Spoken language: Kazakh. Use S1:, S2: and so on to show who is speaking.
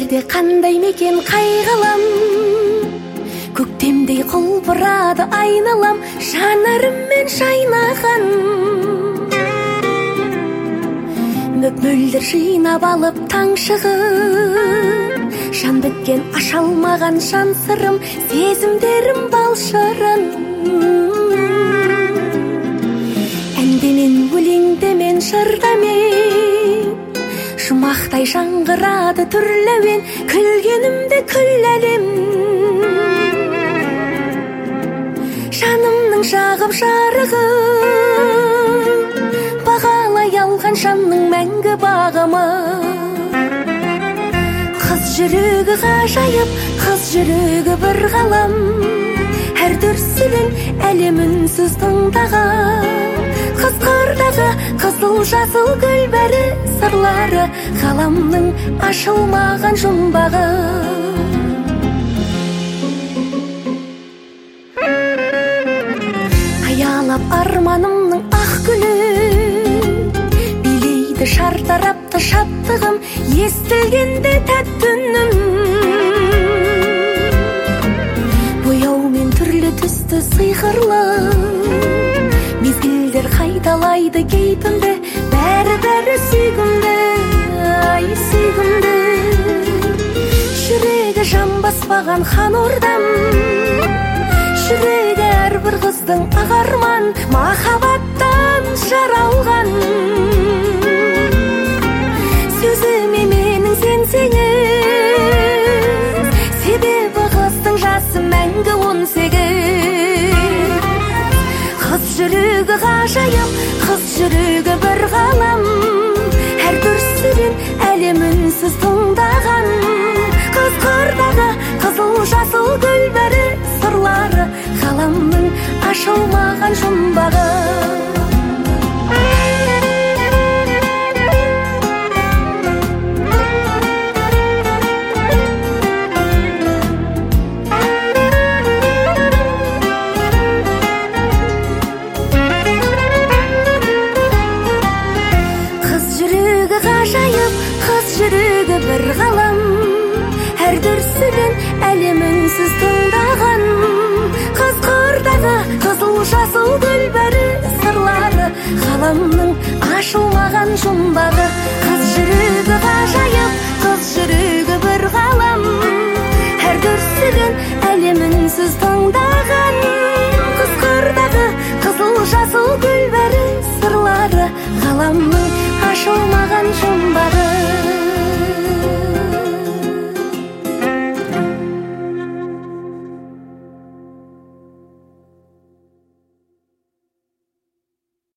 S1: Өмірде қандай мекен қайғылам, көктемдей құлпырады айналам, жанарыммен шайнаған. Мөп-мөлдір жинап алып таң шығып, жан біткен аша алмаған жан сырым, сезімдерім балшырын. Әндемен, өлеңдемен, жырдамен, жұмақтай жаңғырады түрлі әуен, күлгенімде күл әлем. Жанымның жағып жарығын, бағалай алған жанның мәңгі бағымы. Қыз жүрегі ғажайып, қыз жүрегі бір ғалам, әр дүрсілін әлем үнсіз тыңдаған. Қыз қырдағы қызыл жасыл гүл бәрі сырлары, ғаламның ашылмаған жұмбағы. Аялап арманымның ақ гүлі, билейді шартарапты шаттығым, естілгенде тәтті үнім. Бояумен түрлі түсті сиқырлы, мезгілдер қайталайды кейпімді, бәрі сүйгімді, ай сүйгімді. Жүрегі жамбаспаған хан ордам, жүрегі әрбір қыздың ағарман, махаббаттан жаралған. Сөзіме менің сенсеңіз, себебі қыздың жасы мәңгі 18. Қыз жүрегі ғажайып, қыз жүрегі бір ғалам, әр дүрсілін әлем үнсіз тыңдаған. Қыз қырдағы қызыл жасыл гүл бәрі сырлары, ғаламның ашылмаған жұмбағы. Жүрегі бір ғалам, әр дүрсілін әлем үнсіз тыңдаған. Қыз қырдағы қызыл жасыл гүл бәрі сырлары, ғаламның ашылмаған жұмбағы. Қыз жүрегі ғажайып, қыз жүрегі бір ғалам, әр дүрсілін әлем үнсіз тыңдаған. Қыз қырдағы қызыл жасыл гүл бәрі сырлары, ғаламның ашылмаған жұмбағы.